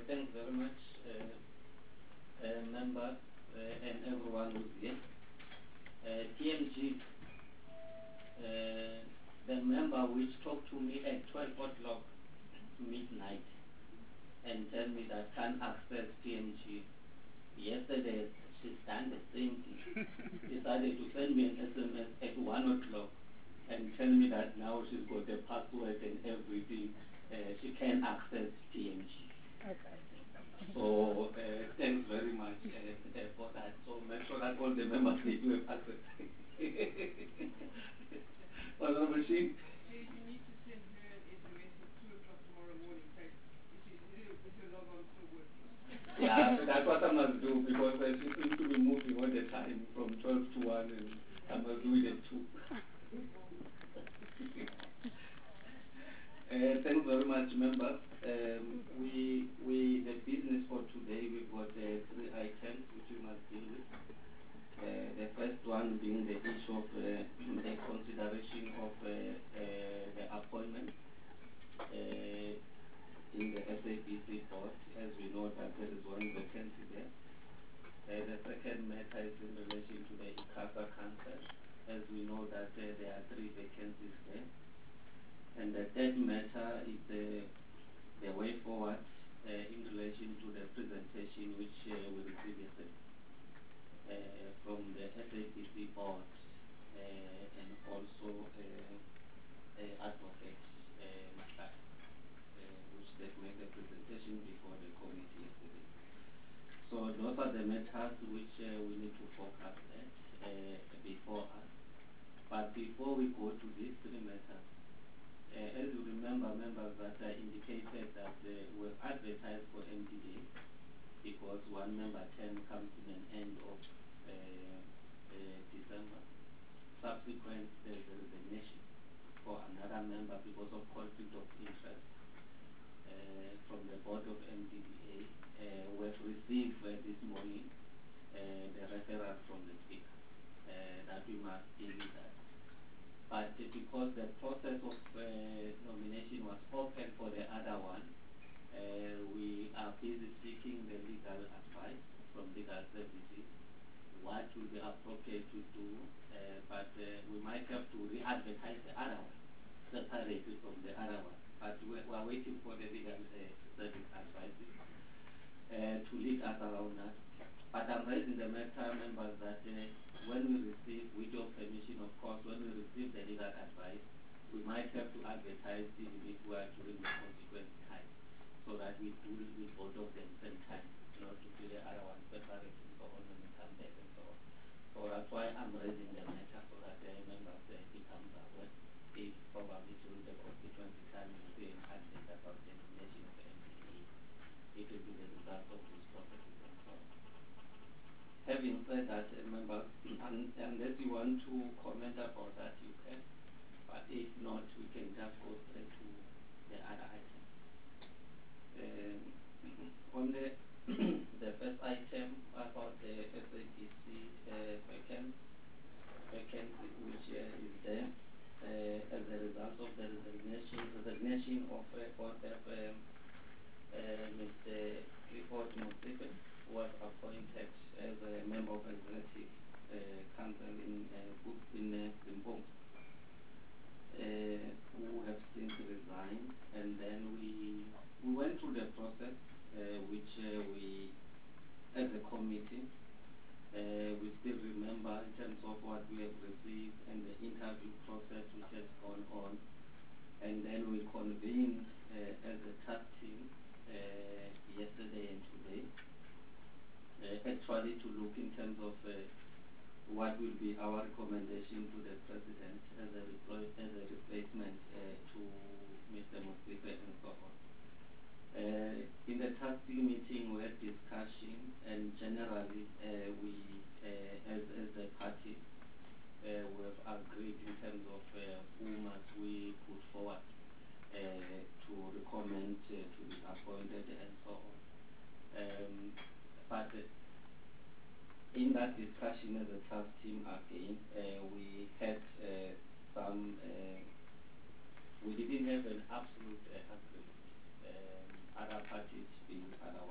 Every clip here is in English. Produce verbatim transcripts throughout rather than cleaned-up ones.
thanks very much, uh, uh, members uh, and everyone who's here. Uh, T M G, uh, the member which talked to me at twelve o'clock midnight and tell me that can't access T M G. Yesterday, she's done the same thing. Decided to send me an S M S at one o'clock and tell me that now she's got the password and everything. Uh, she can access T M G. Okay. So uh, thanks very much uh, for that. So make sure that all the members they do have access. Honorable Machine. You need to send her an S M S at two o'clock tomorrow morning. So if you, if your log on still working. Yeah, that's what I must do because I seem to be moving all the time from twelve to one and I must do it at two. uh, thanks very much, members. Um, we, we, the business for today, we've got uh, three items which we must deal with. Uh, the first one being the issue of uh, the consideration of uh, uh, the appointment uh, in the S A B C board. As we know that there is one vacancy there. Uh, the second matter is in relation to the ICASA Council. As we know that uh, there are three vacancies there. And the third matter is uh, the way forward uh, in relation to the presentation which uh, we received yesterday uh, from the S A B C board uh, and also uh, uh, advocate uh, Matlak, uh, which they made a presentation before the committee yesterday. So those are the matters which uh, we need to focus at uh, before us. But before we go to these three matters, Uh, as you remember, members, that I indicated that uh, we've advertised for M D A because one member term comes in an end of uh, uh, December. Subsequent, there's a resignation for another member because of conflict of interest uh, from the board of M D A. Uh, we've received uh, this morning uh, the referral from the speaker uh, that we must deal with that. But because the process of uh, nomination was open for the other one, uh, we are busy seeking the legal advice from legal services, what will be appropriate to do, uh, but uh, we might have to re-advertise the other one, separately from the other one. But we are waiting for the legal uh, service advice uh, to lead us around that. But I'm raising the matter, members, that uh, when we receive, with your permission, of course, when we receive the legal advice, we might have to advertise it if we are during the consequent time, so that we do it with both of them same time, you know, to do the other one separate and so on when we come back and so on. So that's why I'm raising the matter, so that the members uh, becomes aware. If probably during the constituency time we see an advert about the nomination of the M P A, it will be the result of this process and so on. Having said that, uh, members, un unless you want to comment about that, you can. But if not, we can just go straight to the other item. Um, on the the first item about the S A B C uh, vacancy, vacancy which uh, is there uh, as a result of the resignation resignation of uh, both of um, uh, Mister Clifford Motsepe, was appointed as a member of executive uh, council in uh, in uh, Limpopo, uh, who have since resigned, and then we we went through the process, uh, which uh, we, as a committee, uh, we still remember in terms of what we have received and the interview process which has gone on, and then we convened uh, as a task team uh, yesterday and today. Uh, actually to look in terms of uh, what will be our recommendation to the President as a, as a replacement uh, to Mister Motsepe and so on. Uh, in the task team meeting we had discussion, and generally uh, we, uh, as, as a party, uh, we have agreed in terms of uh, who must we put forward uh, to recommend uh, to be appointed and so on. Um, But uh, in that discussion as a task team again, uh, we had uh, some, uh, we didn't have an absolute uh, agreement. Um, other parties being otherwise.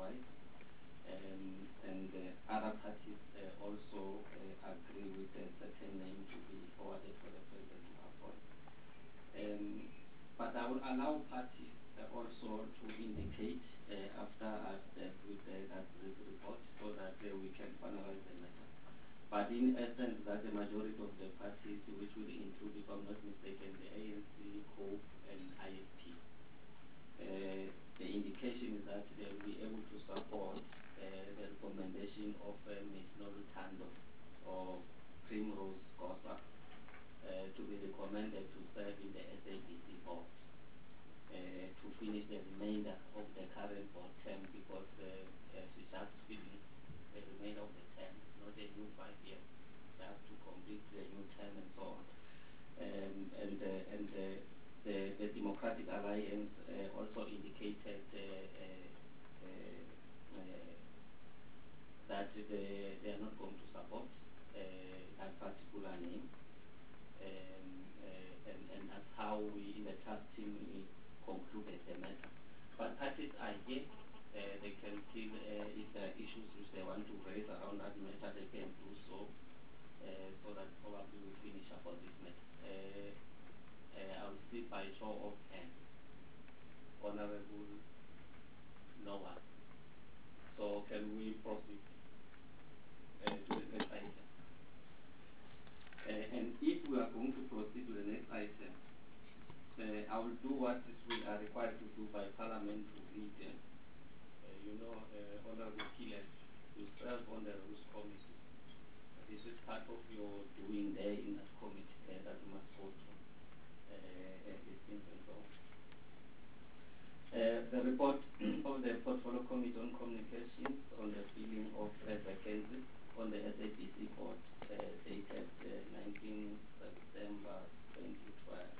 but I will allow parties uh, also to indicate uh, after I've dealt with uh, that brief report so that uh, we can finalize the matter. But in essence, that the majority of the parties, which will include, if I'm not mistaken, the A N C, COPE, and I F P, uh, the indication is that they will be able to support uh, the recommendation of uh, Miz Nolu Thando or Primrose Kosa uh, to be recommended to serve in the S A B C board uh, to finish the remainder of the current board term, because uh, uh, she's just filling the remainder of the term, not a new five years. They have to complete the new term and so on. Um, and uh, and uh, the, the Democratic Alliance uh, also indicated uh, uh, uh, uh, that they, they are not going to support uh, that particular name. Um, uh, and, and that's how we in the trust team we concluded the matter. But parties are here. Uh, they can still, uh, if there are issues which they want to raise around that matter, they can do so, uh, so that probably we finish up on this matter. Uh, uh, I'll see by show of hands. Honorable Noah. So can we proceed uh, to the next item? Uh, and if we are going to proceed to the next item, uh, I will do what is we are required to do by Parliament to read them. Uh, you know, uh, Honorable Killen, you serve on the Rules Committee. This is part of your doing there in that committee uh, that you must go to. Uh, uh, these things and so on. Uh, the report of the Portfolio Committee on Communications on the filling of uh, vacancies on the S A B C board uh, dated uh, nineteenth September twenty twelve.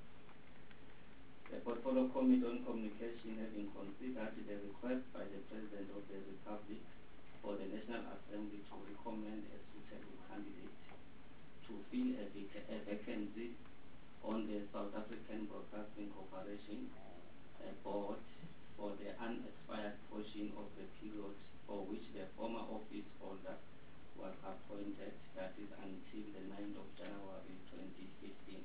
The Portfolio Committee on Communication having considered the request by the President of the Republic for the National Assembly to recommend a suitable candidate to fill a, vac a vacancy on the South African Broadcasting Corporation uh, board for the unexpired portion of the period for which the former office holder was appointed, that is until the ninth of January twenty fifteen.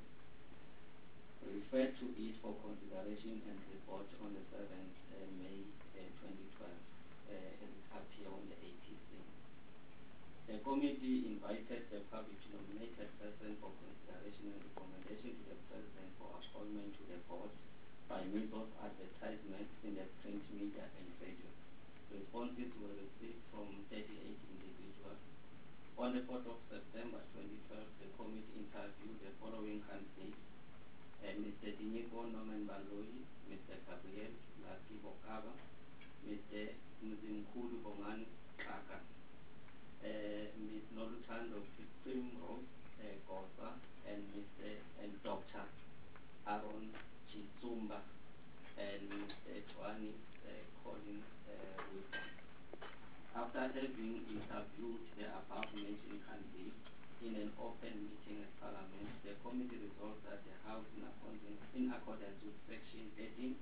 Refer to it for consideration and report on the seventh of May uh, twenty twelve, uh, and it appeared on the eighteenth. The committee invited the publicly nominated person for consideration and recommendation to the President for appointment to the board by means of advertisement in the print media and radio. Responses were received from thirty-eight individuals. On the fourth of September twenty twelve, the committee interviewed the following candidates: uh, Mister Diniko Norman Baloyi, Mister Gabriel Laki Bokaba, Mister Mzimkulu Bongani Kaka, uh, Miz Nolu Thando Primrose uh, Kosa, and Mister and Doctor Aaron Chitsumba, and Mister Twani uh, Colin uh, Wilson. After having interviewed the above-mentioned candidates in an open meeting at Parliament, the committee resolved that the House, in accordance, in accordance with Section eighteen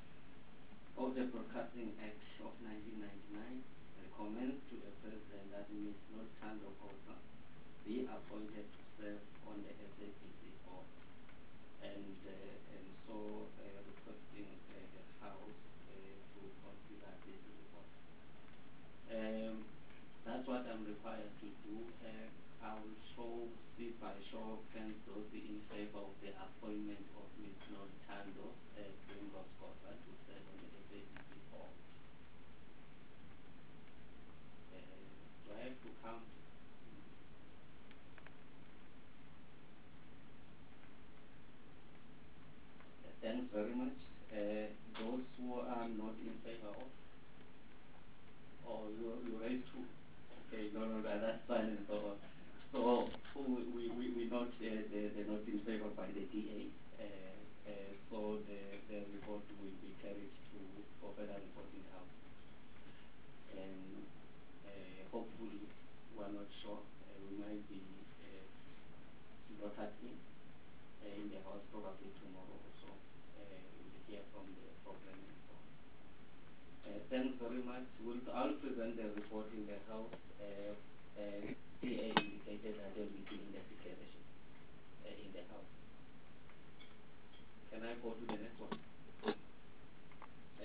of the Broadcasting Act of nineteen ninety-nine, recommends to the President that Miz Nolu Thando Kosa be appointed to serve on the S A B C board, and uh, and so uh, requesting uh, the House uh, to consider this report. Um, that's what I'm required to do. Uh, I will show, see by show of hands those in favor of the appointment of Miz Nolu Thando uh, Primrose Kosa to serve on the S A B C board. Uh, do I have to count? Uh, thanks very much. Uh, those who are not in favor of, or you, you raise two. Okay, no, no, that, that's fine and so on. So we, we, we, we note uh, the, the not in favor by the D A. Uh, uh, so the, the report will be carried to for further reporting out. And uh, hopefully, we are not sure, uh, we might be uh, slotted in, uh, in the House probably tomorrow or so. Uh, we'll hear from the problem and so on. Uh, thanks very much. We'll, I'll present the report in the House. Uh, uh, D A indicated that they will be doing the declaration uh, in the House. Can I go to the next one?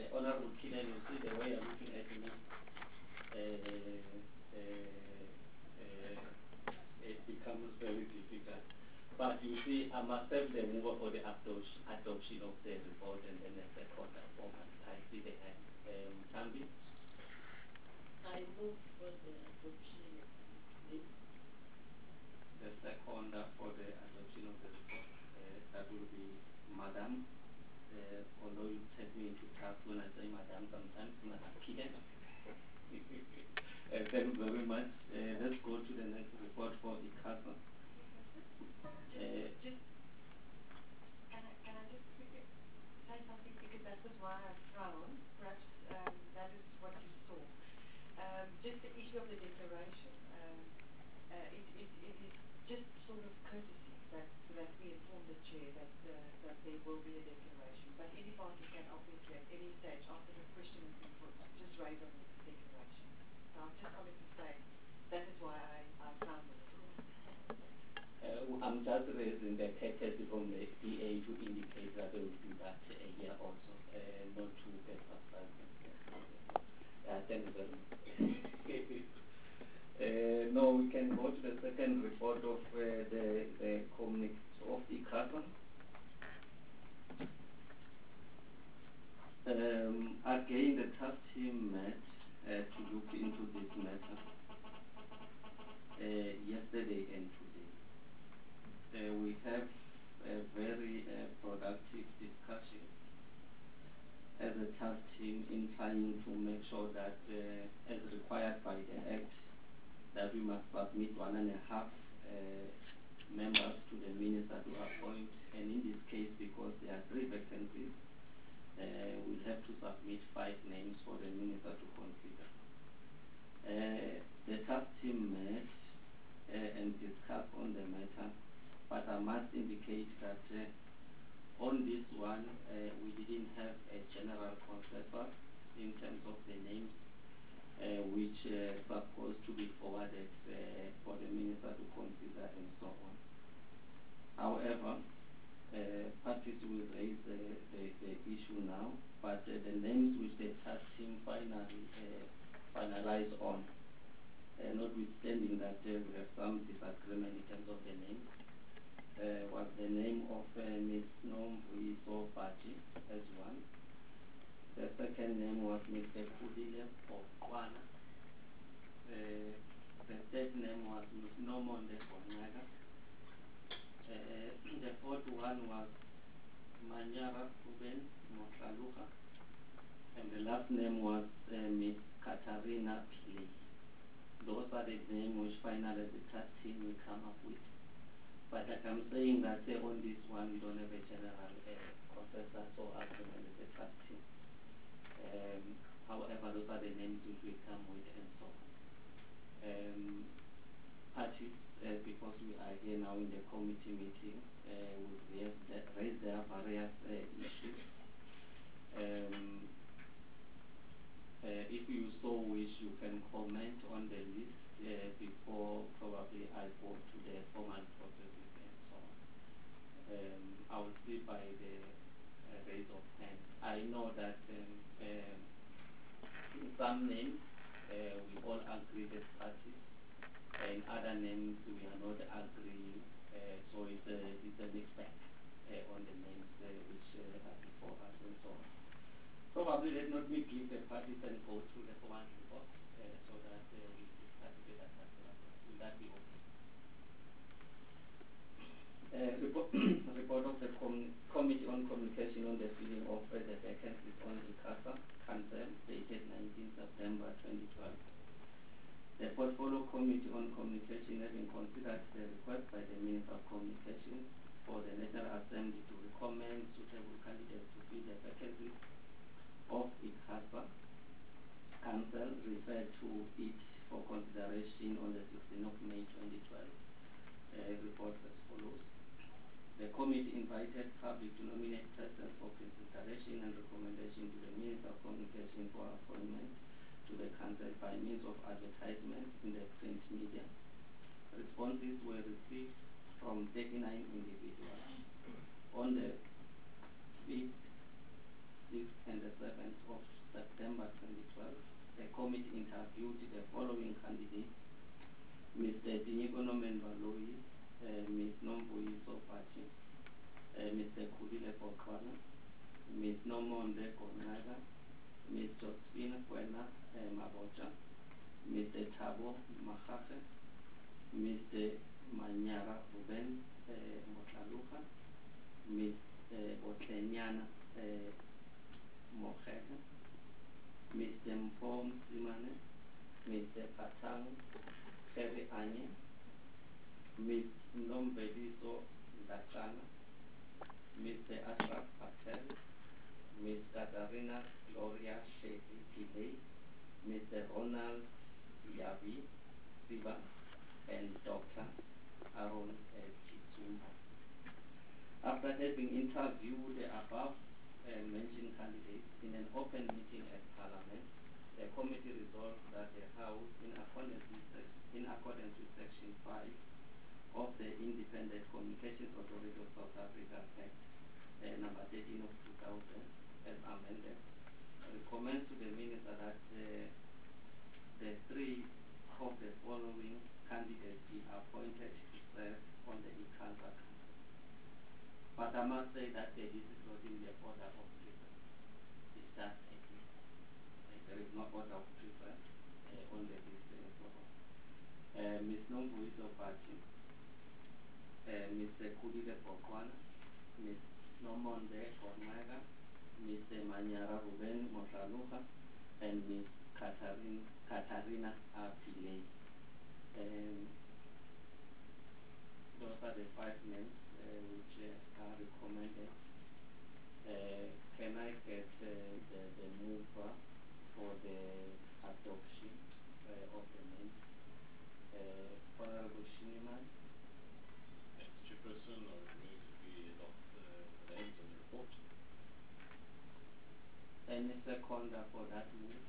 uh, Honorable Keenan, you see the way you're looking at me, uh, uh, uh, it becomes very difficult. But you see, I must have the mover for the adoption, adoption of the report and then the second format. I see the hand. Um, Tambi? I move for the adoption of the The second for the adoption of the report, uh, that will be Madam. Uh, although you take me into task when I say Madam sometimes, Madam Kiden. uh, thank you very much. Uh, let's go to the next report for ICASA. Just, just can, I, can I just quickly say something, because that was why I frowned. Perhaps um, that is what you saw. Um, just the issue of the declaration. Um, uh, it, it, it is just sort of courtesy that, that we inform the chair that, uh, that there will be a declaration. But any party can obviously at any stage after the question has been put just raise on the declaration. So I just wanted to say that is why I, I found it. Uh, I'm just raising the courtesy from the D A to indicate that they will do that a year also, uh, not to get substance. Uh, thank you very much. uh, now we can go to the second report of uh, the, the community of ICASA. Um, again, the task team met uh, to look into this matter uh, yesterday and today. Uh, we have a very uh, productive discussion as a task team in trying to make sure that, uh, as required by the Act, that we must submit one and a half uh, members to the minister to appoint. And in this case, because there are three vacancies, uh, we'll have to submit five names for the minister to consider. Uh, the task team met uh, and discussed on the matter. But I must indicate that uh, on this one, uh, we didn't have a general consensus in terms of the names, uh, which uh, supposed to be forwarded uh, for the minister to consider and so on. However, uh, parties will raise the, the, the issue now, but uh, the names which the task team finally uh, finalized on, uh, notwithstanding that uh, we have some disagreement in terms of the names, Uh, was the name of uh, Miz Nomvuiso Baji as one. The second name was Mister Kudile of Kwana. Uh, the third name was Miz Nomonde Bonyaga. Uh, the fourth one was Manyara Kuben Mokaluka. And the last name was uh, Miz Katarina Pili. Those are the names which finally the task team will come up with. But like I'm saying that uh, on this one, we don't have a general uh, consensus or agreement with the task team. Um, however, those are the names which we come with and so on. Um, parties, uh, because we are here now in the committee meeting, uh, we raise, the, raise their various uh, issues. Um, uh, if you so wish, you can comment on the list uh, before probably I go to the formal processes and so on. Um, I will see by the uh, raise of hands. I know that um, um, in some names uh, we all agree with parties, and other names we are not agreeing. Uh, so it's a it's a mixed bag uh, on the names uh, which uh, are before us and so on. Probably let not me give the parties and go through the formal report uh, so that uh, we discuss it at that level. Will that be okay? Uh, report, report of the com Committee on Communication on the filling of uh, the vacancies on ICASA Council dated nineteenth September twenty twelve. The Portfolio Committee on Communication, having considered the request by the Minister of Communication for the National Assembly to recommend suitable candidates to fill the vacancies of ICASA Council, referred to it for consideration on the sixteenth of May twenty twelve. Uh, reports as follows. The committee invited public to nominate persons for consideration and recommendation to the Minister of Communication for appointment to the Council by means of advertisement in the print media. Responses were received from thirty-nine individuals. On the fifth sixth and the seventh of September twenty twelve, the committee interviewed the following candidates: Mister Diniko Nomenbaloi, uh, Miz Nomvuyiso Pachi, uh, Mister Khulile Bokwana, Miz Nomonde Gonyaga, Miz Josephine Kwena uh, Mabocha, Mister Thabo Makgache, Mister Manyara Ruben uh, Motlaluka, Miz uh, Botlenyana uh, Mokhete, Mister Mpom Simane, Mister Patang Kheri Anye, Miz Nombeliso Ndakana, Mister Ashraf Patel, Miz Katarina Gloria Sheti Pillay, Mister Ronald Yavi Siva, and Doctor Aaron uh, Chitsumba. After having interviewed the above uh, mentioned candidates in an open meeting at Parliament, the committee resolved that the House, in accordance with, sec- in accordance with Section five of the Independent Communications Authority of South Africa Act, uh, number thirteen of two thousand, as amended, recommends to the Minister that uh, the three of the following candidates be appointed to serve on the ICANSA Council. But I must say that uh, this is not in the order of preference. It's just a list. Uh, there is no order of preference uh, on the list. Uh, uh, Miz Nomvuyiso Pachi, uh, Mister Khulile Bokwana, Miz Nomonde Gonyaga, Mister Manyara Ruben Motlaluka, and Miz Katarina, Katarina Pillay. Um, those are the five names uh, which uh, are recommended. Uh, can I get uh, the, the mover for the adoption uh, of the names? Uh, Honorable Shiniman. Mister Chairperson, I would move that we adopt uh, the names in the report. Any seconder for that move?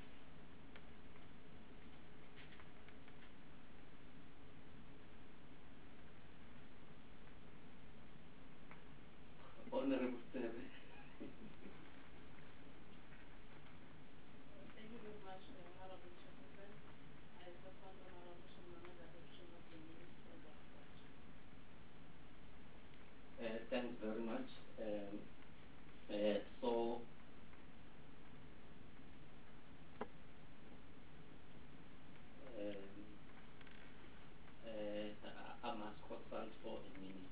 Honorable Sebe. Thank you very much, uh, Honorable Chairperson. I support Honorable Shimama's adoption of the names in the report. Uh, thanks very much. Um, uh, so, um, uh, I must consult for a minute.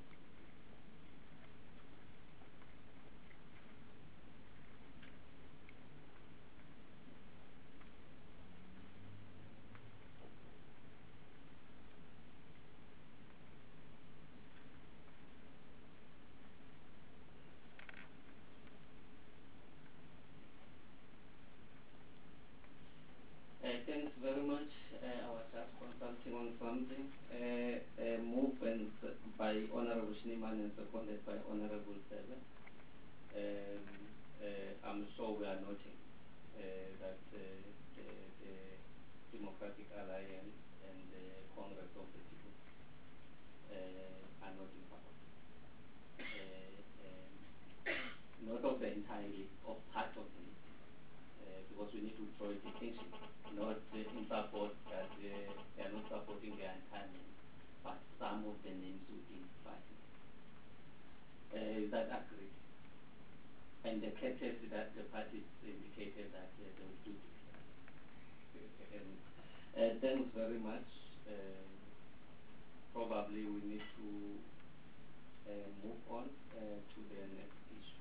Uh, thanks very much. Uh, I was just consulting on something. Uh, uh, moved and s- by Honorable Shiniman and seconded by Honorable Sebe. Um, uh, I'm sure we are noting uh, that uh, the, the Democratic Alliance and the Congress of the People uh, are not in favor. Uh, um, not of the entire list, of part of the list, uh, because we need to draw a distinction, not uh, in support that uh, they are not supporting the entire name, but some of the names within five names. Uh, is that accurate? And the courtesy that the parties indicated that uh, they will do declare. And, uh, thanks very much. Um, probably we need to uh, move on uh, to the next issue.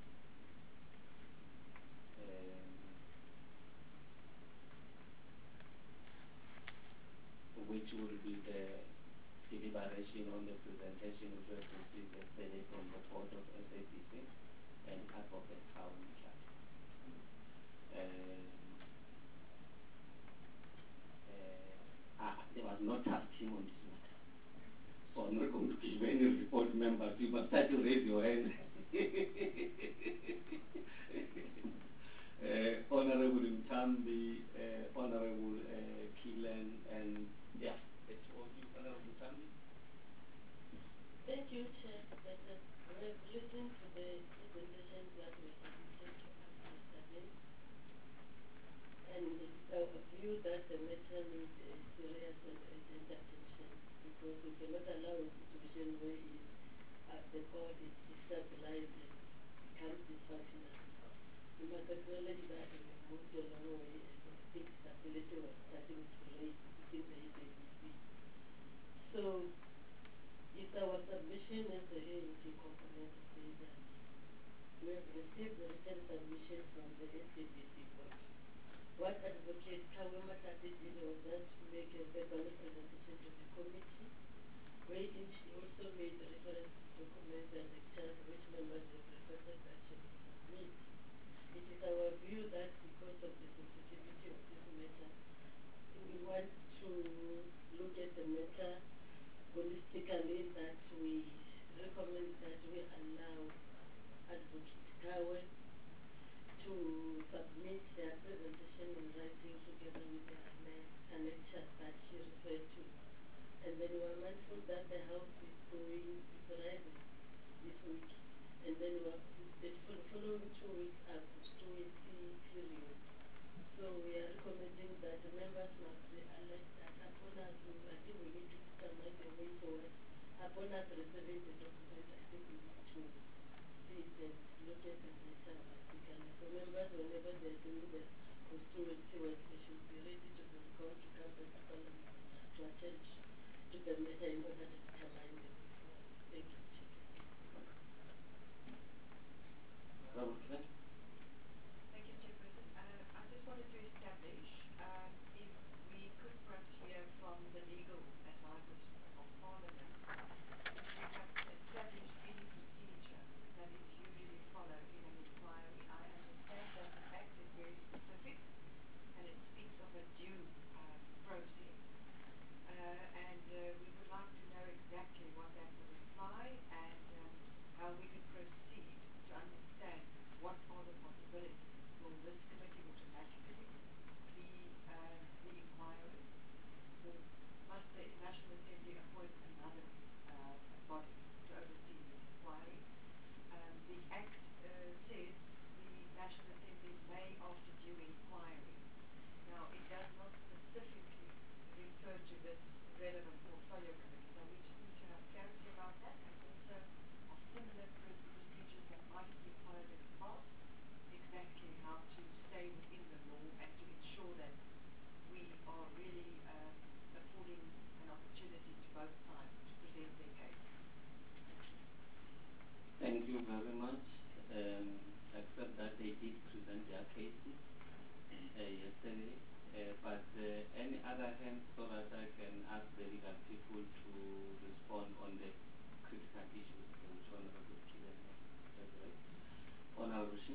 Um, which will be the deliberation on the presentation which was received yesterday from the Board of S A P C and Advocate Aaron Mhlari. Um, uh, ah, there was no task team on this matter. So I'm not going to give any report members. You must start to raise your hand. uh, Honorable Mtambi, uh, Honorable uh, Kilen, and yeah, it's all you, Honorable Mtambi. Thank you, Chairperson. We have listened to the presentations that were submitted to us view that the matter needs a serious and urgent attention because we cannot allow a situation where it, uh, the court is destabilized and becomes dysfunctional. We must acknowledge that we have moved a long way and I think stability was starting to reign within the S A B C. So it's our submission as the A N C component to say that we have received the written submission from the S A B C board. What Advocate Kawe Matati did was that to make a verbal presentation to the committee, wherein she also made reference to documents and lectures which members have requested that she would submit. It is our view that because of the sensitivity of this matter, we want to look at the matter holistically, that we recommend that we allow Advocate Kawe to submit their presentation in writing together with the annexures that she referred to. And then we are mindful that the house is going, is rising this week. And then we are, the following two weeks are two-week period. So we are recommending that the members must realize that upon us, I think we need to determine the way forward. Upon us receiving the document, I think we need to sit and look at the matter practically. So members, whenever they're doing the constituency work, they should be ready to be called to come back to Parliament to attend to the matter in order to determine the way forward. Thank you, Chair. Okay. Thank you, Chairperson. Uh, I just wanted to establish um, if we could perhaps hear from the legal advisors of Parliament if we have established any procedure that is usually followed in an inquiry. I understand that the Act is very specific and it speaks of a due um, process. Uh, and uh, we would like to know exactly what that would imply and um, how we could proceed to understand what are the possibilities. Will this committee automatically be uh, the inquiry, or must the National Assembly appoint another uh, body to oversee this inquiry? Um, the Act uh, says the National Assembly may, after due inquiry. Now, it does not specifically refer to this relevant portfolio committee, so we just need to have clarity about that, and also of similar pr- procedures that might have been followed in the past, exactly how to stay within the law and to ensure that we are really um, affording an opportunity to both sides to present their case. Thank you very much. Um, except that they did present their cases uh, yesterday, uh, but uh, any other hands so that I can ask the legal people to respond on the critical issues which Honorable Killian has raised. Honorable Rushin.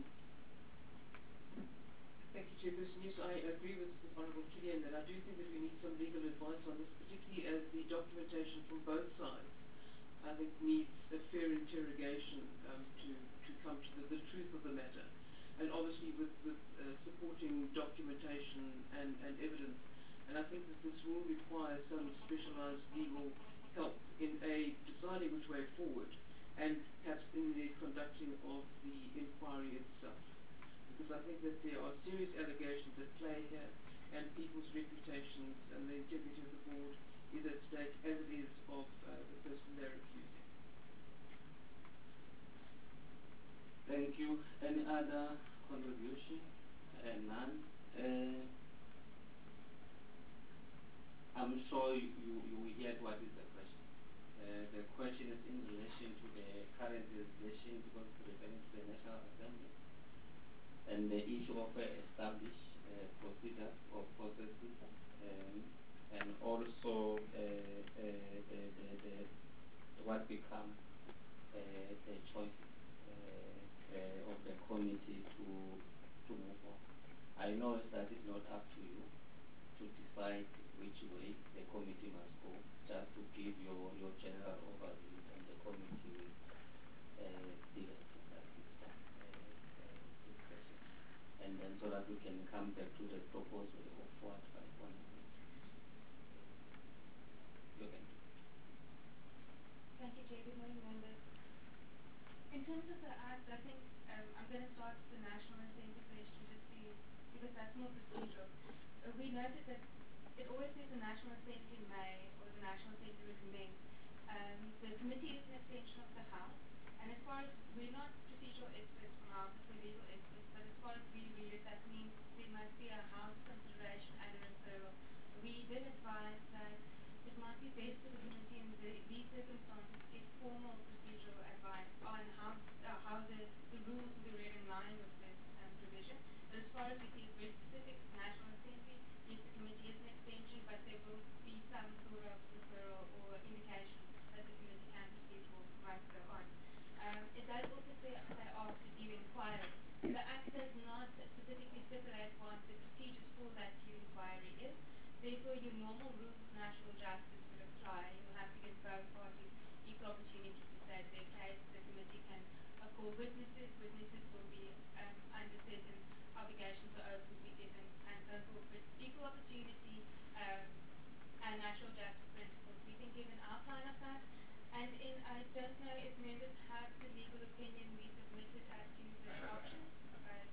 Thank you, Chairperson. Yes, I agree with Honourable Killian that I do think that we need some legal advice on this, particularly as the documentation from both sides, I think, needs a fair interrogation um, to, to come to the, the truth of the matter. And obviously with, with uh, supporting documentation and, and evidence. And I think that this will require some specialized legal help in a deciding which way forward, and perhaps in the conducting of the inquiry itself. Because I think that there are serious allegations at play here, and people's reputations and the integrity of the board is at stake, as it is of uh, the person they're accusing. Thank you. Any other contribution? Uh, none. Uh, I'm sure you, you, you heard what is the question. Uh, the question is in relation to the current legislation, because it's referring to the National Assembly, and the issue of uh, established uh, procedures or processes, um, and also uh, uh, the, the, the, what become uh, the choices uh, uh, of the committee to to move on. I know that it's not up to you to decide which way the committee must go, just to give your, your general overview, and the committee will uh, deal with that this time, uh, uh, this question. And then so that we can come back to the proposal of what I want to do. You can do. Thank you, Chair. Good morning, members. In terms of the Act, I think um, I'm going to start with the National Assembly question just to, because that's more procedural. Uh, we know noted that it always says the National Assembly may or the National Assembly recommends. Um, the committee is an extension of the House, and as far as we're not procedural experts from our office, we're legal experts, but as far as we read it, that means there must be a House consideration and a referral. We did advise that it might be best for the committee in the, these circumstances if formal procedural advice on how, uh, how the, the rules will be read in line with this um, provision. But as far as we see, it's very specific to the National Assembly. Yes, the committee is an extension, but there will be some sort of referral or indication that the committee can proceed for once go on. Um, it does also say, say after due inquiry. The Act does not specifically stipulate what the procedures for that due inquiry is. Therefore, your normal rules of national justice will apply. You'll have to give both parties equal opportunity to state their case. The committee can uh, call witnesses. Witnesses will be um, under certain obligations or oaths will be given and so forth. But equal opportunity um, and natural justice principles, we can give an outline of that. And in, I don't know if members have the legal opinion we submitted as to the options. Uh,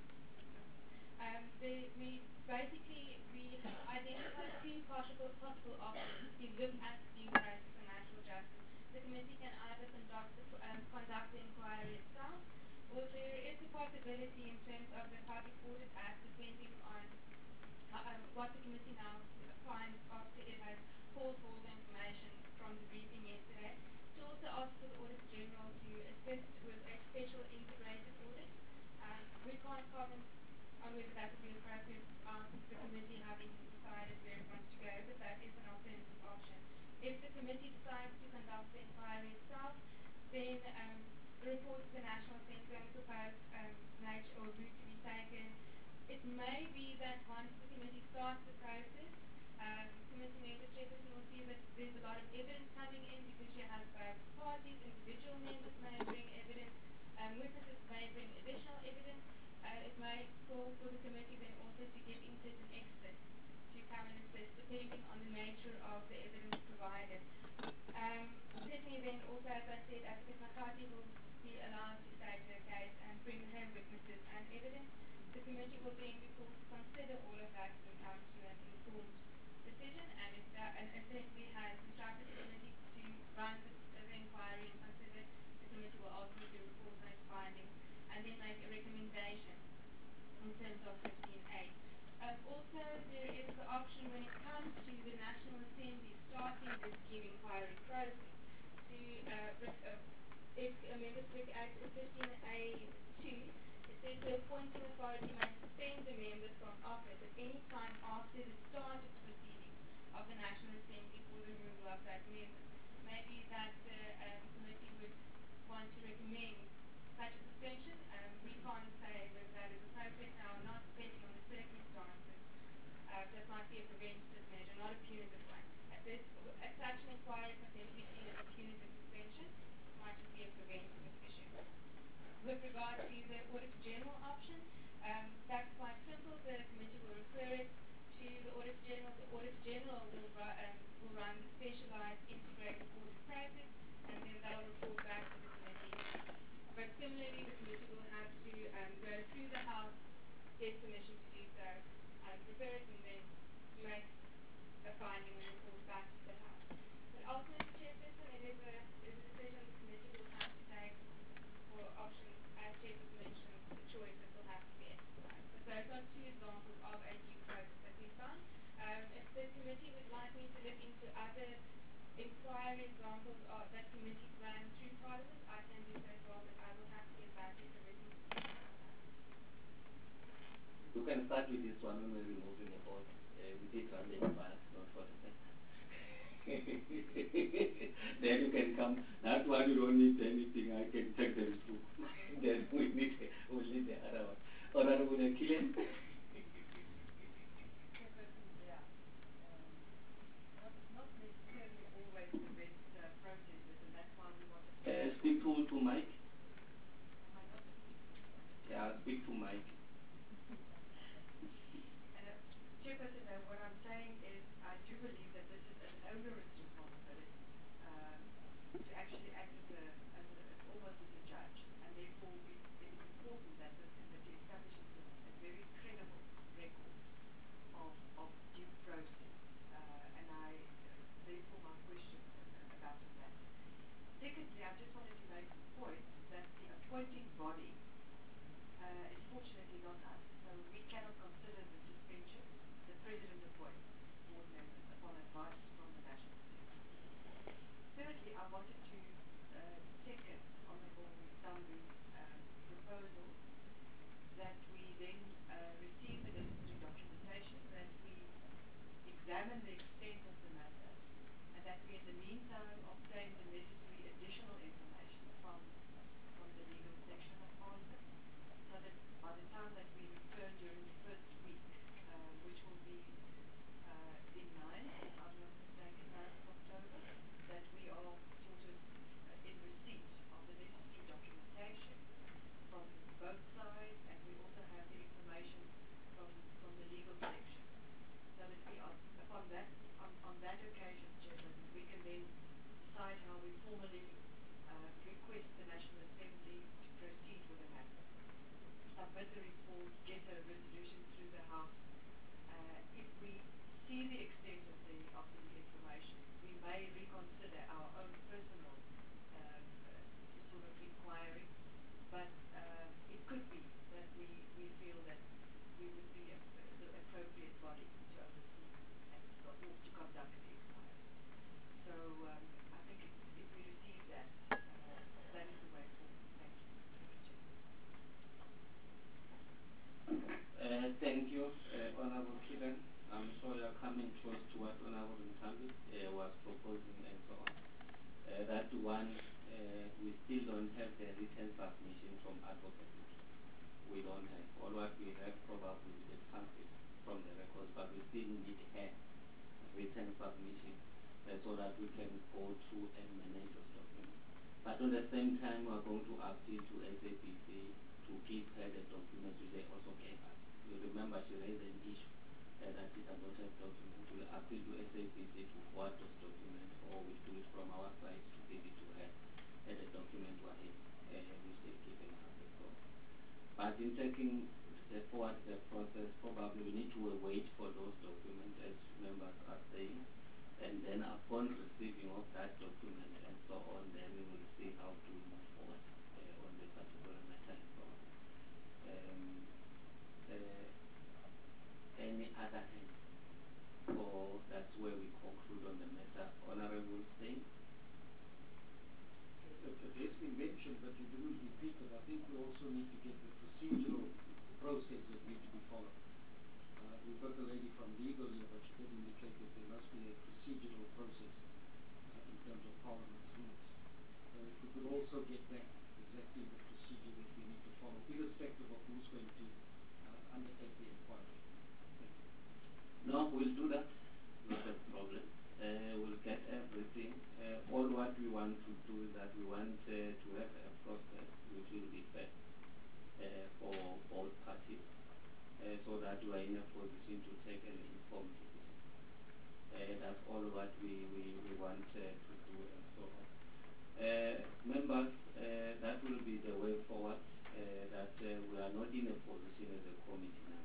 um, the, we basically we identified two possible possible options to look at the process of natural justice. The committee can either conduct the, um, conduct the inquiry itself, or there is a possibility in terms of the Public Audit Act, depending on uh, um, what the committee now finds after it has pulled for the information from the briefing yesterday, to also ask for the Auditor General to assist with a special integrated audit. Um, we can't comment on whether that would be appropriate after the committee having decided where it wants to go, but that is an alternative option. If the committee decides to conduct the inquiry itself, then um, the report to the National Assembly and the proposed um, nature or route to be taken. It may be that once the committee starts the process, um, committee member Jefferson will see that there's a lot of evidence coming in because you have both parties, individual members may bring evidence, um, witnesses may bring additional evidence. Uh, it may call for the committee then also to get in certain experts to come and assist depending on the nature of the evidence provided. Um, certainly then also, as I said, Advocate Makati will be allowed to state her case and bring her witnesses and evidence. The committee will then be called to consider all of that and come to an informed decision, and if that and essentially has instructed the committee to run the, the inquiry and consider, the committee will ultimately report on its findings and then make a recommendation in terms of fifteen A. Um, also, there is the option when it comes to the National Assembly starting this due inquiry process to, uh, uh, if a member look at fifteen A two, it says the appointing authority may suspend the members from office at any time after the start of the proceedings of the National Assembly for the removal of that member. Maybe that the um, committee would want to recommend such a suspension. Um, we can't say whether that is appropriate now or not, depending on the circumstances. Uh, that might be a preventative measure, not a punitive one. At this, at such an inquiry can potentially be seen as a punitive suspension. It might just be a preventative issue. With regard to the Auditor General option, um, that's quite simple. The committee will refer it to the Auditor General. The Auditor General will, um, will run the specialized integrated audit process, and then they'll report back to the committee. But similarly, the committee will have to um, go through the House, get permission to do so, um, prepare it, and then make a finding and report back to the House. But ultimately, Chairperson, it is a, it is a decision the committee will have to take for options, as Chairperson mentioned, the choice that will have to be exercised. But those are two examples of a due process that we found. Um, if the committee would like me to look into other inquiry examples of, that committees ran through Parliament, I can do so as well, but I will have to get back to the written on that. You can start with this one when we're removing the board. Uh, we did run the inquiry, not for the second. Then you can come. That one you don't need anything. I can take them through. Then we need only the other one. Honorable Killian. Uh, speak to, to Mike. Yeah, speak to Mike. Uh, appointing body uh, is fortunately not us, so we cannot consider the suspension. The President appoints board members upon advice from the National Assembly. Thirdly, I wanted to uh, second Honourable Tambi's um, proposal that we then uh, receive the necessary documentation, that we examine the extent of the matter, and that we in the meantime obtain the necessary additional information from, from the legal section of Parliament, so that by the time that we return during the first week, uh, which will be uh, in nine, if I'm not mistaken, ninth of October, that we are sort of uh, in receipt of the necessary documentation from both sides, and we also have the information from, from the legal section, so that we are, upon that, on, on that occasion, Chairman, we can then decide how we formally uh, request the National Assembly to proceed with the matter. Submit the report, get a resolution through the House. Uh, if we see the extent of the, of the information, we may reconsider our own personal uh, uh, sort of inquiry, but uh, it could be that we, we feel that we would be a, the appropriate body to oversee and or to conduct the inquiry. So um, I think if, if we receive that, uh, that is the way forward. Thank you. Uh, thank you, uh, Honourable Kidan. I'm sure you're coming close to what Honourable Ntambi uh, was proposing and so on. Uh, that one, uh, we still don't have the written submission from advocacy. We don't have. All what we have probably is the transcript from the records, but we still need her written submission uh, so that we can go through and manage those documents. But at the same time, we are going to appeal to S A P C to give her the documents which they also gave us. You remember she raised an issue uh, that she does not have documents. We will appeal to S A P C to forward those documents, or we do it from our side to give it to her and the document were here, uh, which they've given us as well. But in taking the forward the process, probably we need to wait for those documents, as members are saying, and then upon receiving of that document and so on, then we will see how to move forward uh, on the particular matter and so on. Um, uh, any other hand? Or that's where we conclude on the matter. Honourable Stein? It's been mentioned, but you didn't repeat it. I think we also need to get the procedural process that need to be followed. Uh, we've got the lady from legal here, but she did indicate that there must be a procedural process uh, in terms of Parliament's rules. So if we could also get that, exactly the procedure that we need to follow, irrespective of who's going to uh, undertake the inquiry. Thank you. No, we'll do that. Not a problem. Uh, we'll get everything. Uh, all what we want to do is that we want uh, to have a process which will be fair uh, for both parties, uh, so that we are in a position to take an informed decision. Uh, that's all what we, we, we want uh, to do and so on. Uh, members, uh, that will be the way forward, uh, that uh, we are not in a position as a committee now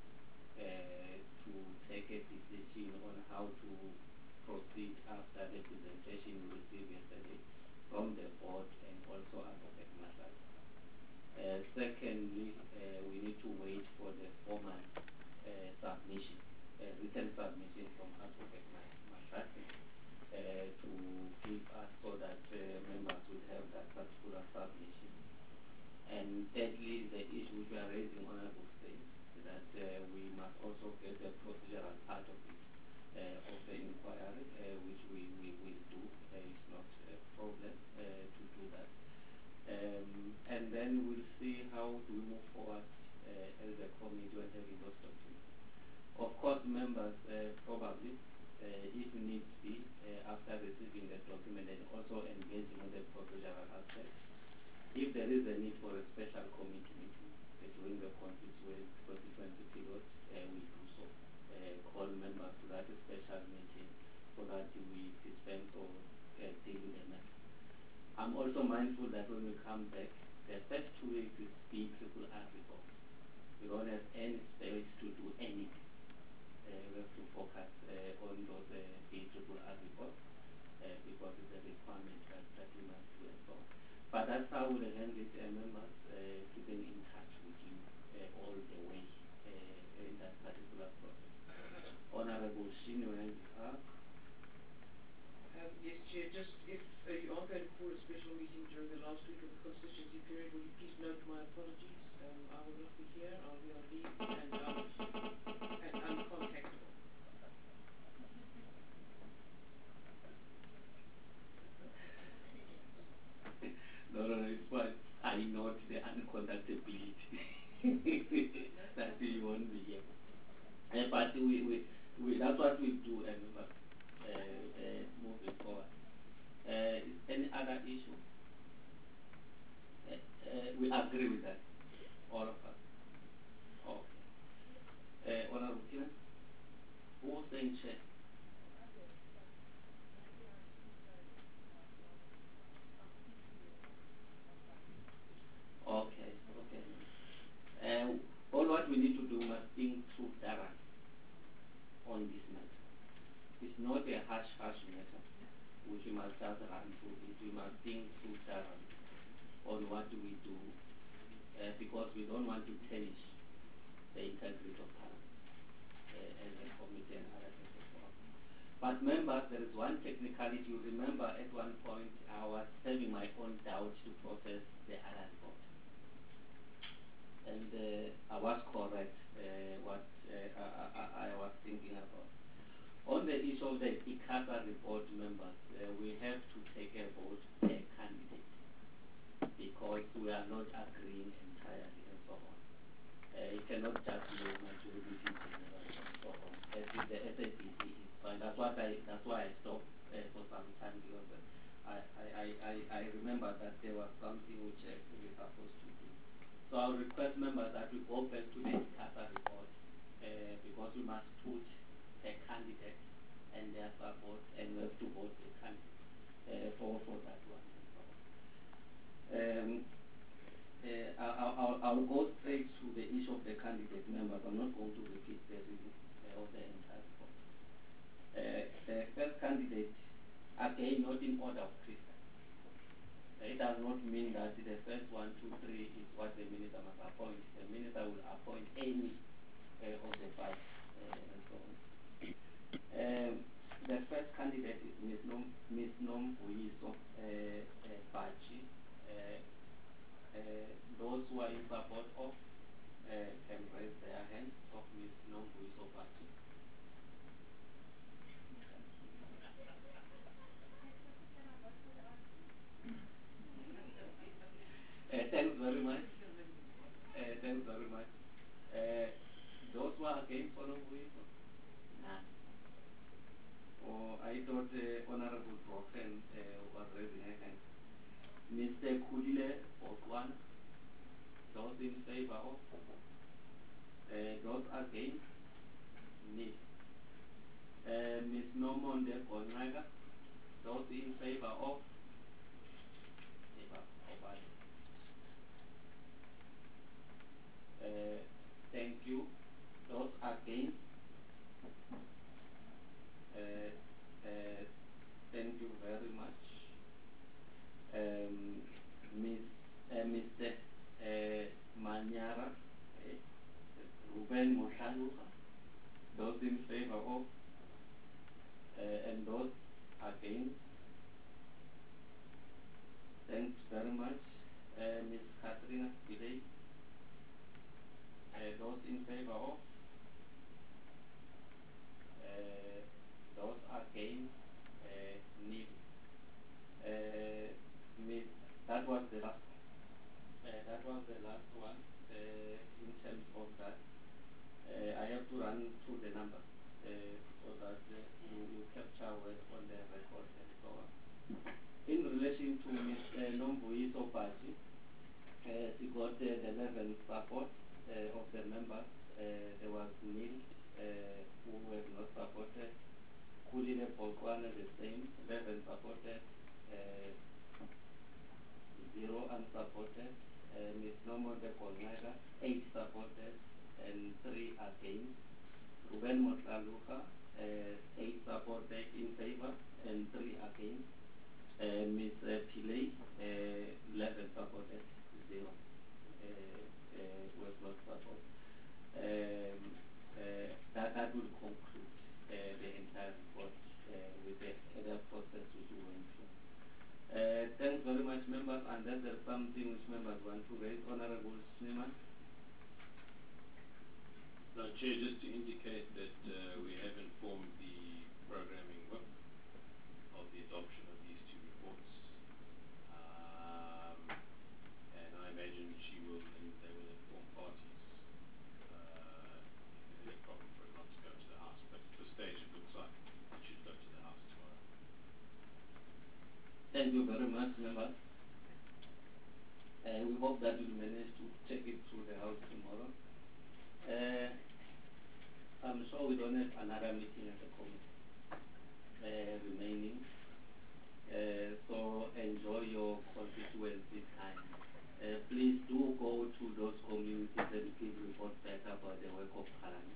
uh, to take a decision on how to proceed after the presentation we received yesterday from the board and also Advocate Mahlati. Uh, secondly, uh, we need to wait for the formal uh, submission, uh, written submission from Advocate Mahlati uh, to give us so that uh, members will have that particular submission. And thirdly, the issue which we are raising, Honourable State, that uh, we must also get the procedural part of it. Uh, of the inquiry, uh, which we, we will do. Uh, it's not a problem uh, to do that. Um, and then we'll see how do we move forward uh, as a committee when having those documents. Of course, members uh, probably, uh, if needs be, uh, after receiving the document and also engaging on the procedural aspect, if there is a need for a special committee meeting uh, during the constituency, constituency period, uh, we do so. Uh, call members to that special meeting so that we dispense or uh, deal with the matter. I'm also mindful that when we come back, the first two weeks is B triple R report. We don't have any space to do anything. Uh, we have to focus uh, on those uh, B triple R reports uh, because it's a requirement that, that we must do and so on. But that's how we'll handle it, uh, members, uh, keeping in touch with you uh, all the way uh, in that particular process. Honorable Shino, on behalf. Um, yes, Chair, just if uh, you are going to call a special meeting during the last week of the constituency period, will you please note my apologies? Um, I will not be here, I'll be on leave and, um, and uncontactable. No, no, no, it's fine. I note the uncontactability. That you won't be here. Uh, but we, we, we, that's what we do, and uh, uh, moving forward. Uh, any other issue? Uh, uh, we agree with that, all of us. Okay. Uh, Honorable Kina? Who was saying chair? Okay, okay. Uh, all what we need to do must think through thoroughly on this matter. It's not a hush-hush matter which we must just run through it. We must think through thoroughly on what do we do uh, because we don't want to tarnish the integrity of Parliament uh, and the committee and other things and so on. But members, there is one technicality. You remember at one point I was having my own doubts to process the other report. And uh, I was correct uh, what uh, I, I, I was thinking about. On the issue of the ICASA report, members, uh, we have to take a vote per candidate because we are not agreeing entirely and so on. Uh, it cannot just be a majority general and so on. As with the S A B C is fine. That's what I. That's why I stopped uh, for some time because uh, I, I, I, I remember that there was something which uh, we were supposed to do. So I'll request members that we go back to the ICASA report uh, because we must put a candidate and their support and we have to vote a candidate uh, for, for that one. Um, uh, I'll, I'll, I'll go straight to the issue of the candidate members. I'm not going to repeat the reading uh, of the entire report. Uh, the first candidate, again, not in order of precedence. It does not mean that the first one, two, three is what the minister must appoint. The minister will appoint any uh, of the five uh, and so on. Um, the first candidate is Miz Nom, Miz Nomvuyiso uh, uh, Bachi. Uh, uh, those who are in support of uh, can raise their hands of Miz Nomvuyiso Bachi. Uh, thanks very much. Uh, thanks very much. Uh, those who are against Nomvuyiso? None. Oh, I thought uh, Honorable Broken uh, was raising her hand. Mister Kudile Oswan, those in favor of? Uh, those against? Nil. Uh, Miz Nomonde Gonzaga, those in favor of? Uh, thank you. Those against? Uh, uh, thank you very much. Um, Miz Uh, Mister Uh, Manyara, uh, Ruben Moshaluka, those in favor of, uh, and those against. Thanks very much. Uh, Miz Katrina Spidey, uh, those in favor of, uh, those against, uh, nil. Uh, Miz, that was the last one. Uh, that was the last one uh, in terms of that. Uh, I have to run through the numbers uh, so that uh, you, you capture what's on the record and so on. In relation to Miz Nomvuyiso Bachi, uh, she got uh, the eleven support uh, of the members. Uh, there was nil uh, who were not supported. Kulile Polkwana the same, eleven supported. Uh, Zero unsupported, uh, Miz Nomonde Kolnaga, eight supported, and three against. Ruben Motlaluka, uh, eight supported in favor, and three against. Uh, Miz Uh, Pillay, uh, eleven supported, zero. Uh, uh, was not support. Um, uh, that, that will conclude uh, the entire report uh, with the other process which we went through. Uh, thanks very much, members. Unless there's something which members want to raise, Honorable Sneeman. Now, Chair, just to indicate that uh, we have informed the programming whip of the adoption of these two reports. Um, and I imagine she will, and they will inform parties uh, if there's any problem for it not to go to the House. But at this stage, it looks like it should go to the House tomorrow. Thank you very much, members. Uh, we hope that we'll manage to take it through the House tomorrow. Uh, I'm sure we don't have another meeting at the committee uh, remaining. Uh, so enjoy your constituency time. Uh, please do go to those communities and give reports back about the work of Parliament.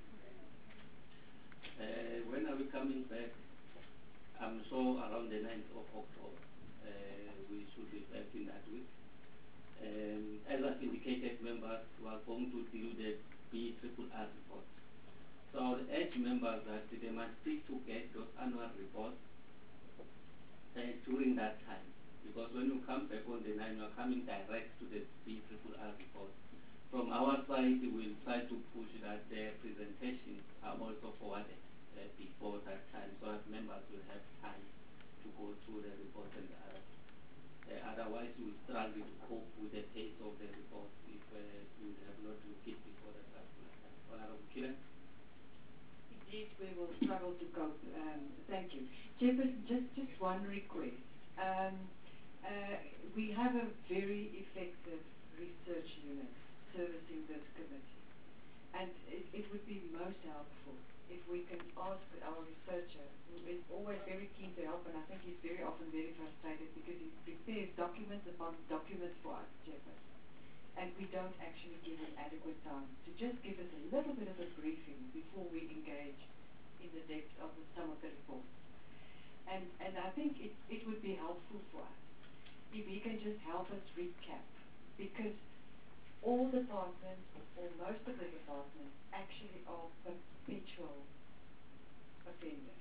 Uh, when are we coming back? I'm sure around the ninth of October. Uh, we should be back in that week. Um, as I've indicated, members, we are going to deal with the B R R report. So I would urge members that they must seek to get those annual reports uh, during that time. Because when you come back on the nine, you are coming direct to the B R R report. From our side, we will try to push that the presentations are also forwarded uh, before that time, so that members will have time to go through the report and the other. Uh, otherwise, we will struggle to cope with the pace of the report if uh, we have not looked it before that particular time. Honorable Killer? Indeed, we will struggle to cope. Um, thank you. Chairperson, just, just one request. Um, uh, we have a very effective research unit servicing this committee. And it, it would be most helpful if we can ask our researcher, who is always very keen to help, and I think he's very often very frustrated because he prepares documents upon documents for us, Chairperson. And we don't actually give him adequate time to just give us a little bit of a briefing before we engage in the depth of the, some of the reports. And, and I think it, it would be helpful for us if he can just help us recap, because all departments, or most of the departments, actually are perpetual offenders.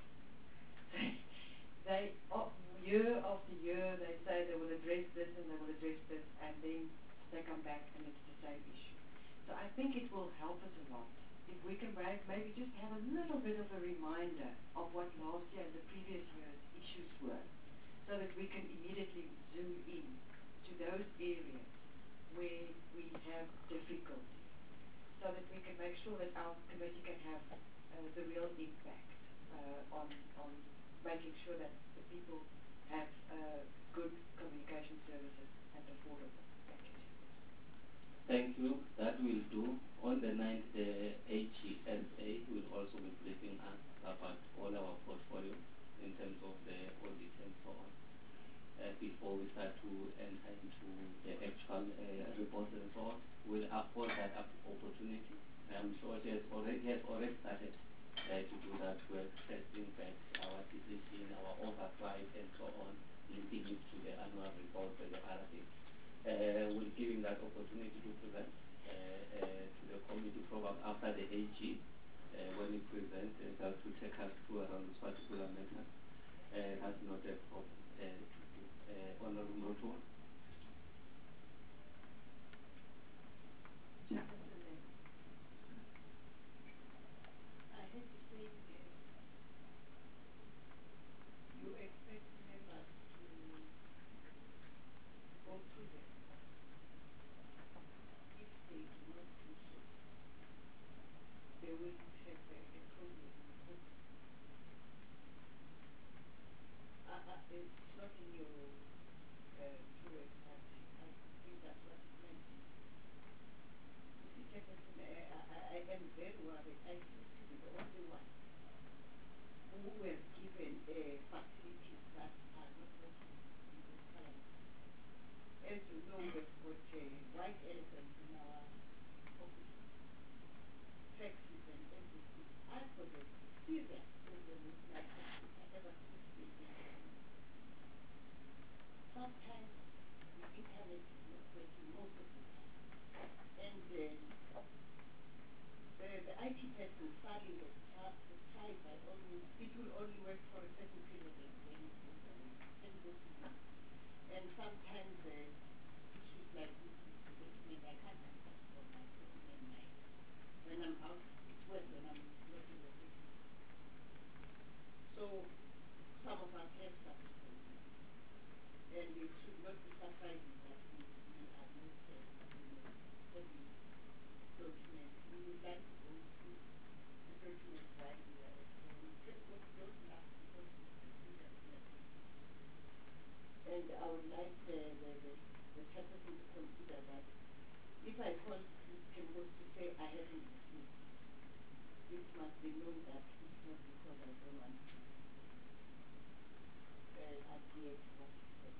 They, uh, year after year, they say they will address this and they will address this, and then they come back and it's the same issue. So I think it will help us a lot if we can maybe just have a little bit of a reminder of what last year and the previous year's issues were, so that we can immediately zoom in to those areas where we have difficulty, so that we can make sure that our committee can have uh, the real impact uh, on, on making sure that the people have uh, good communication services and affordable. Thank you. Thank you. That will do. On the ninth, the H E S A will also be briefing us about all our portfolio in terms of the audit and so on. Uh, before we start to enter into the actual uh, report and so on, we'll afford that opportunity. I'm sure she has already, has already started uh, to do that work, testing back our decision, our oversight and so on, linking it to the annual report and the other things. Uh, we'll give him that opportunity to present uh, uh, to the committee program after the A G uh, when he presents and uh, to take us through around this particular matter. Uh, that's not a problem. Uh, Uh, Honorable Moto. I have to say, uh, you expect members to go through them. If they do not do so, they will have a, a problem in the court. Uh, uh, it's not in your uh, towards, but I think that's what it meant. You see, Jefferson, I, I, I am very worried. I seem to be the only one who were given uh, facilities that are not working in this parliament. As you know, we've got uh, white elephants in our offices, taxes and everything. I've got a serious problem with my taxes. I ever since they came to me. internet is not working most of the time. And uh, the, the I T person, Sally, has, tra- has tried by all means. It will only work for a certain period and then it goes away. Then it goes to me. And sometimes uh, issues like this with the document, I can't access from my phone and my, when I'm out, it's worse when I'm not in the city. So some of us have such problems. And it should not be surprising that we, we are not uh, you know, having documents. We would like to go through the documents while we are at home. Just don't, don't laugh because it's the serious matter. And I would like the, the, the, the chairperson to consider that if I call Chambers to say I haven't received, it must be known that it's not because I don't want to uh, adhere to what you said.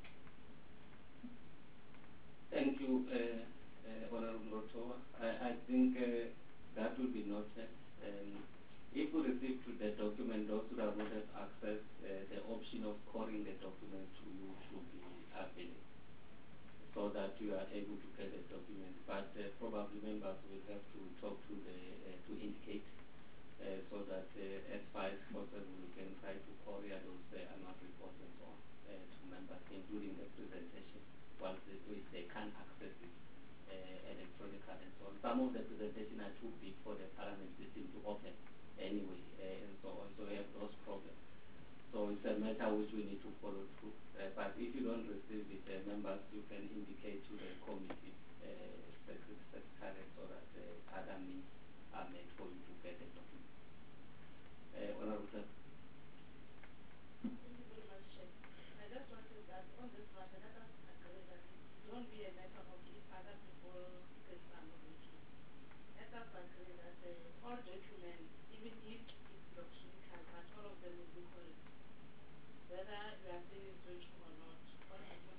Thank you, uh, uh, Honorable Rotowa. I, I think uh, that will be noted. Um, if we receive to the document, those who have not have access, uh, the option of calling the document to you should be available so that you are able to get the document. But uh, probably members will have to talk to the, uh, to indicate uh, so that uh, as far as possible we can try to courier those uh, annual reports and so on uh, to members, including the presentation, once they, if they can access it uh, electronically and so on. Some of the presentation are too big for the parliament system to open anyway, uh, and so on, so we have those problems. So it's a matter which we need to follow through. Uh, but if you don't receive it, uh, members, you can indicate to the committee uh, secretary so that uh, other means are made for you to get the document. Uh, Honorable Sir. Thank you very much, Chair. I just wanted that on this matter, let us agree that it won't be a matter of if other people get some of it. Let us agree that uh, all documents, even if it's electronical, but all of them will be correct. Whether you are saying it's working or not, all of them.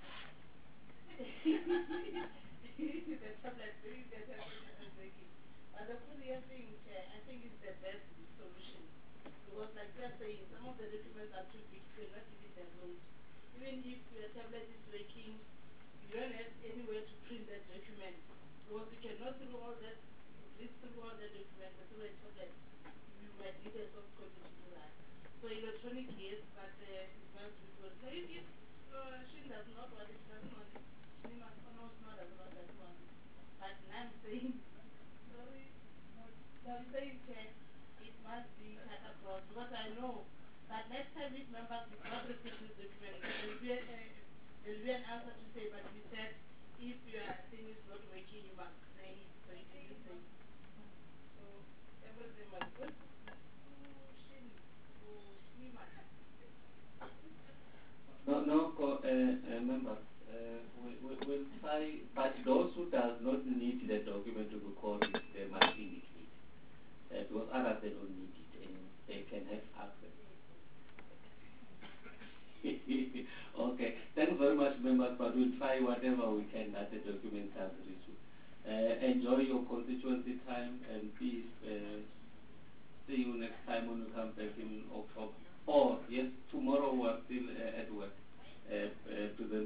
The tablet, maybe the tablet is working. But the courier thing, Chair, I think is the best solution. Because like we are saying, some of the documents are too big, you cannot even download. Even if your tablet is working, you don't have anywhere to print that document. Because you cannot through all that, read through all the documents through a tablet. You might need a soft copy to do that. So electronic, yes, but uh, it must be good. So if, if uh, she does not want it, she doesn't want it. She must know it's not doesn't want that one. But now I'm saying, sorry, so I'm saying, Chair, it must be cut across. Because I know that next time if members do not receive this document, there will be, a, there will be an answer to say, but we said if your thing is not working, you must say it. So it is say. So everything must go. No, no, co- uh, uh, members, uh, we, we will try, but those who does not need the document to be called, they must indicate. Uh, because others, they don't need it, and they can have access. Okay, thanks very much, members, but we'll try whatever we can that the document does reach you. Uh, enjoy your constituency time, and please uh, see you next time when we come back in October. Or, yes, tomorrow we're still uh, at work, uh, uh, presenting